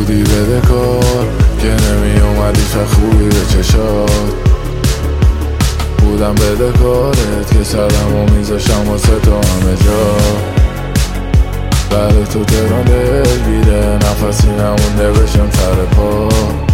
بودی بده کار که نمی اومدی چه خوبی به چشات. بودم بده کارت که سرم و میذاشم واسه تو همه جا. بعد تو تهران دلگیره نفسی نمونده بشم سر پا.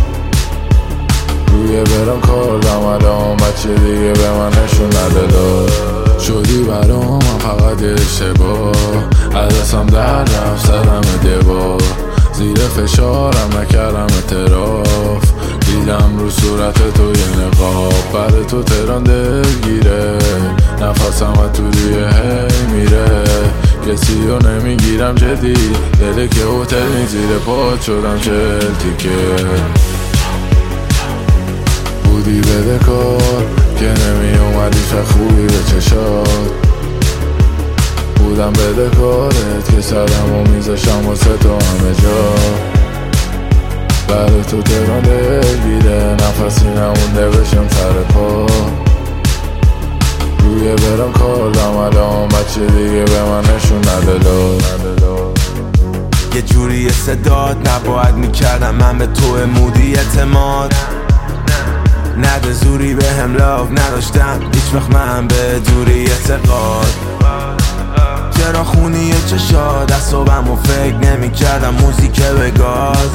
روی برم کردم الان بچه دیگه به من نشون نده داد. شدی برام من فقط یه اشتباه، از دستم در رفت زدم دیوار. زیر فشارم نکردم اعتراف، دیدم رو صورت تو یه نقاب. بعد تو تهران دلگیره نفسم و تو روی هی میره. کسی رو نمیگیرم جدی، دله که هتل نی زیر پات شدم 40 تیکه. بودی بده کار که نمی اومدی چه خوبی به چشات. بودم بده کارت که سرم و میذاشم واسه تو همه جا. بعد تو تهران دلگیره نفسی نمونده بشم سر پا. روی برم کردم الان بچه دیگه به من نشون نده داد. یه جوری صدات نباید میکردم من به تو مودی اعتماد. نده زوری به هم لاف نداشتم هیچ وقت من به دوری اعتقاد. چرا خونی چشاد از صبحم و فکر نمی کردم موزیک بگاد.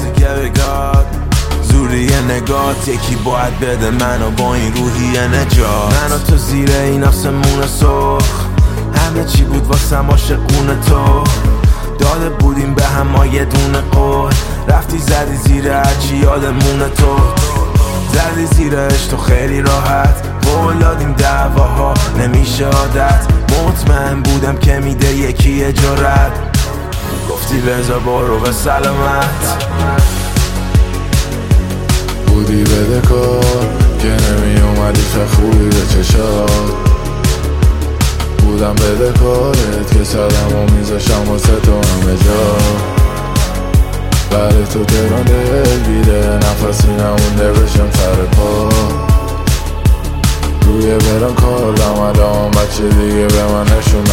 زوری نگات یکی باید بده منو با این روحی نجات. من و تو زیر این آسمون سرخ همه چی بود واسم عاشقون تو. داده بودیم به هم یه دونه قول، رفتی زدی زیر هرچی یادمون تو. زدی زیرش تو خیلی راحت، بولادیم دعواها نمیشه عادت. مطمئن بودم که میده یکی جرأت، گفتی بذار برو به سلامت. بودی بده کار که نمی اومدی چه خوبی به چشات. بودم بده کارت که سرم و میذاشم واسه تو همه جا. بعد تو تهران دلگیره نفسی نمونده بشم سر پا. روی برم کردم الان بچه دیگه به من نشون